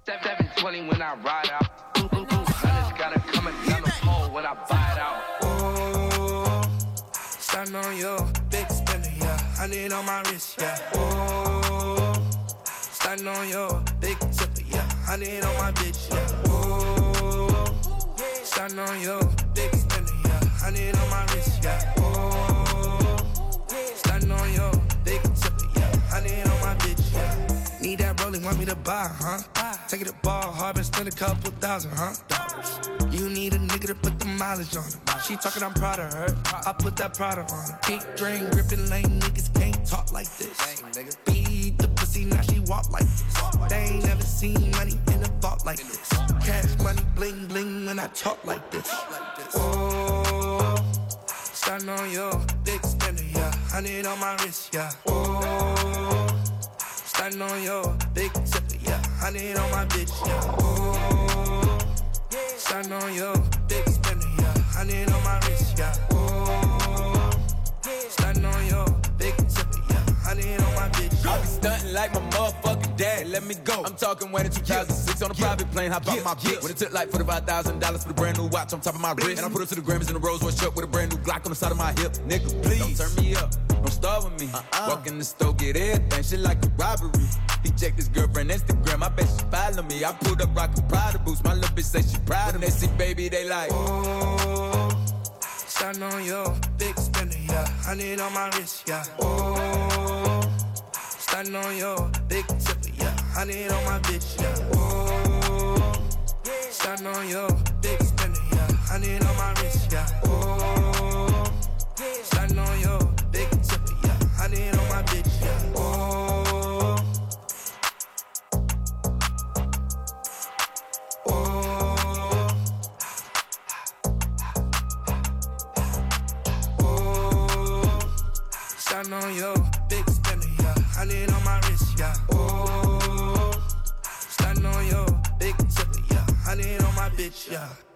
720 when I ride out. Honey's gotta coming down the pole when I buy it out. Oh, starting on you, big spender, yeah. Honey on my wrist, yeah. Oh, starting on you, big tipper, yeah. Honey on my bitch, yeah. Oh, starting on you, big spender, yeah. Honey on my wrist, yeah. Oh, starting on you, big tipper, yeah. Honey on my bitch, yeah. Need that rolling, want me to buy, huh? Take it to ball, hard, been spend a couple $1,000, huh? You need a nigga to put the mileage on her. She talking, I'm proud of her. I put that product on her. Keep drain, gripping lane, niggas can't talk like this. Beat the pussy, now she walk like this. They ain't never seen money in a vault like this. Cash money, bling, bling when I talk like this. Oh, starting on you, big spender, yeah. Honey on my wrist, yeah. Oh, starting on you, big tipper, yeah. Honey on my bitch, yeah. Oh, starting on you, big spender, yeah. Honey on my wrist, yeah. Oh, starting on you, big tipper, yeah. Honey on my bitch, yeah. I be stunting like my motherfucking dad, let me go. I'm talking when in 2006 on a private plane, hop out my bitch. When it took like $45,000 for the brand new watch on top of my wrist. And I put it to the Grammys in a Rolls Royce truck with a brand new Glock on the side of my hip. Nigga, please, don't turn me up, don't start with me. Walk in the store, get everything, shit like a robbery. He checked his girlfriend Instagram, I bet she follow me. I pulled up rockin' Prada boots, my little bitch say she proud of me. They see baby, they like, oh, starting on you, big spender, yeah. Honey on my wrist, yeah. Oh, starting on you, big tipper, yeah. Honey on my bitch, yeah. Oh, starting on you, big spender, yeah. Honey on my wrist, yeah. Oh, starting on you, big tipper, yeah. Honey on my bitch, yeah. Oh, starting on you, big spender, yeah. Honey on my wrist, yeah. Oh, starting on you, big tipper, yeah. Honey on my bitch, yeah.